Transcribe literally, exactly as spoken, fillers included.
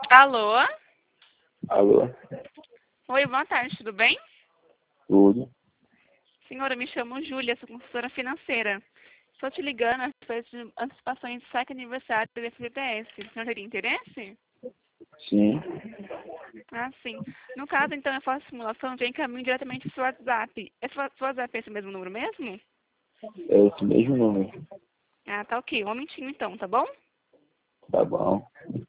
Alô? Alô? Oi, boa tarde, tudo bem? Tudo? Senhora, me chamo Júlia, sou consultora financeira. Estou te ligando a respeito de antecipações do sétimo aniversário do F G T S. O senhor teria interesse? Sim. Ah, sim. No caso, então, eu faço a simulação e encaminho diretamente para o seu WhatsApp. Esse seu WhatsApp é esse mesmo número mesmo? É esse mesmo número. Ah, tá ok. Um momentinho então, tá bom? Tá bom.